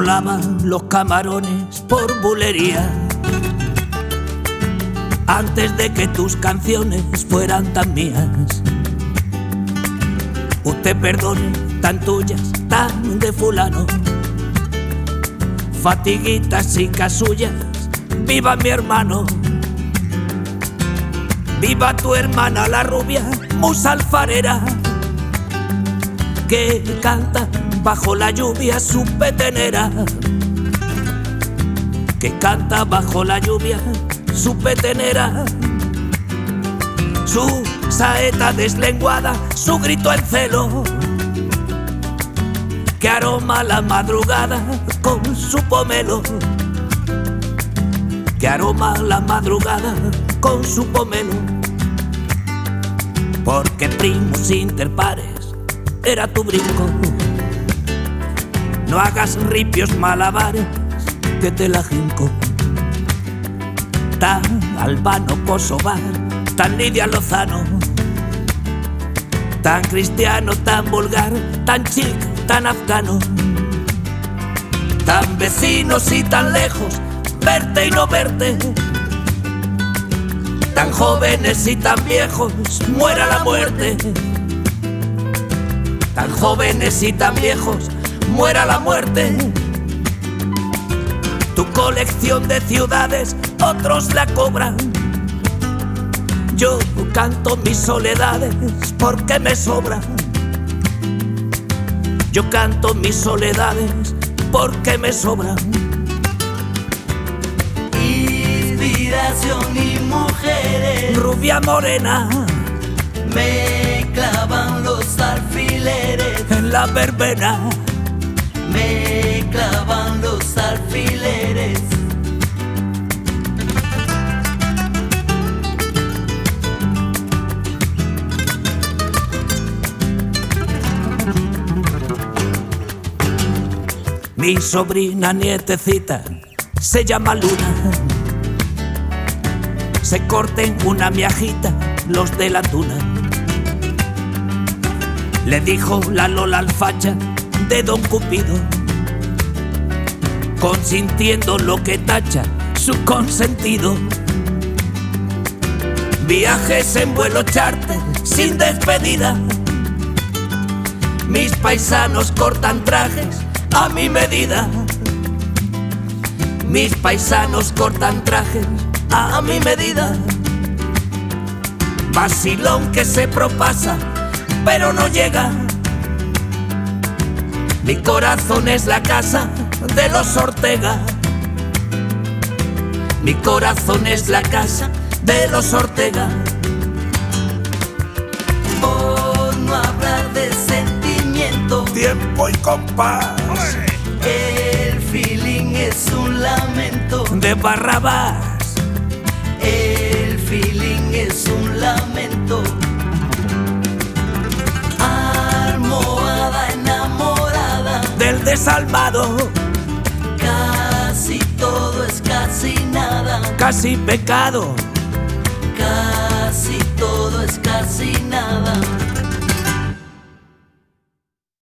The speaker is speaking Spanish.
volaban los camarones por bulería antes de que tus canciones fueran tan mías. Usted perdone, tan tuyas, tan de fulano, fatiguitas y casullas. Viva mi hermano, viva tu hermana la rubia, musa alfarera, que canta bajo la lluvia su petenera, que canta bajo la lluvia su petenera, su saeta deslenguada, su grito en celo, que aroma la madrugada con su pomelo, que aroma la madrugada con su pomelo. Porque primos interpares era tu brinco. No hagas ripios malabares que te la jinco. Tan Albano Kosovar, tan Lidia Lozano, tan cristiano, tan vulgar, tan chic, tan afgano, tan vecinos y tan lejos, verte y no verte, tan jóvenes y tan viejos, muera la muerte, tan jóvenes y tan viejos, muera la muerte. Tu colección de ciudades otros la cobran. Yo canto mis soledades porque me sobran. Yo canto mis soledades porque me sobran. Inspiración y mujeres, Rubia morena, me clavan los alfileres. en la verbena, Me clavan los alfileres. mi sobrina nietecita se llama Luna. Se corten una miajita los de la tuna. Le dijo la Lola al facha de Don Cupido, consintiendo lo que tacha su consentido. Viajes en vuelo charter sin despedida. Mis paisanos cortan trajes a mi medida. Mis paisanos cortan trajes a mi medida. Vacilón que se propasa pero no llega. Mi corazón es la casa de los Ortega. Mi corazón es la casa de los Ortega. Por no hablar de sentimiento, Tiempo y compás el feeling es un lamento. de Barrabás. El feeling es un lamento. Almohada enamorada, Del desalmado, casi todo es casi nada. casi pecado. Casi todo es casi